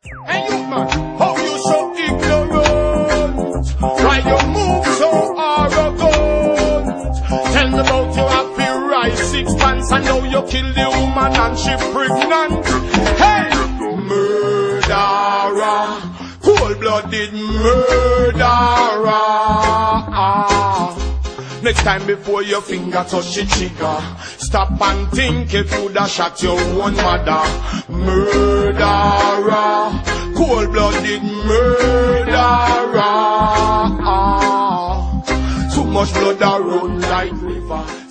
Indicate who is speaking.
Speaker 1: Hey you man, how you so ignorant? Why you move so arrogant? Tell me about your happy rice 6 pants and now you kill the woman and she pregnant. Hey, murderer, cold-blooded murderer. Next time before your finger touch the trigger, stop and think if you'd have shot your own mother. Murderer, cold-blooded murderer. Too much blood a run like river.